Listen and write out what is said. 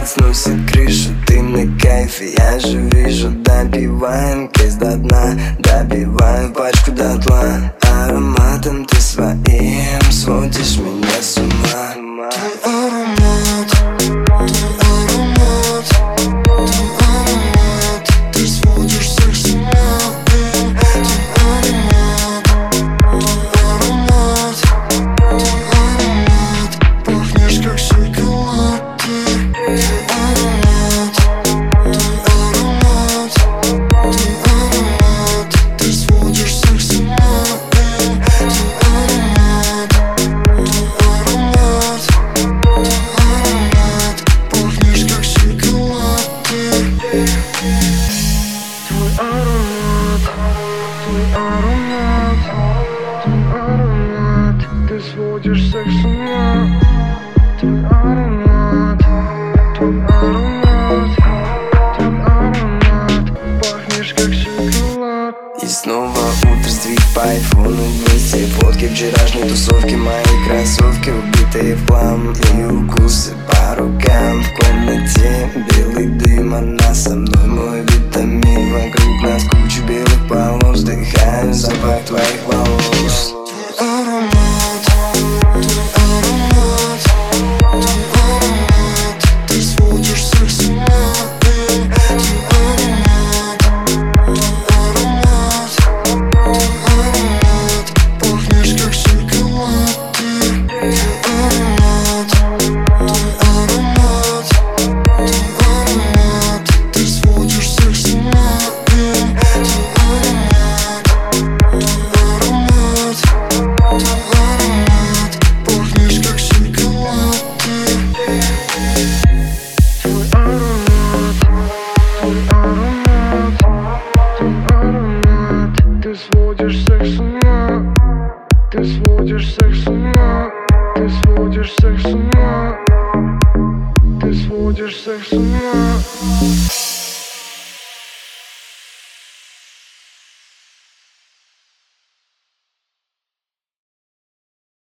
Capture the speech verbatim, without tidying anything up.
аромат сносит крышу, ты на кайфе, я же вижу. Допиваем кейс до дна, добиваем пачку дотла. Ароматом ты своим сводишь меня с ума. Твой аромат, твой аромат, твой аромат, ты сводишь всех с ума. Ты сводишь всех с ума. Твой аромат, твой аромат, твой аромат, пахнешь как шоколад. И снова утро, сдвиг по айфону, вместе фотки вчерашней тусовки. Мои кроссовки убитые в хлам и укусы по рукам. В комнате белый дым, она со мной мой витамин. Вокруг нас куча белых полос, вдыхаю запах твоих волос. Ты сводишь всех с ума. Ты сводишь всех с ума. Ты сводишь всех с ума. Ты сводишь всех с ума.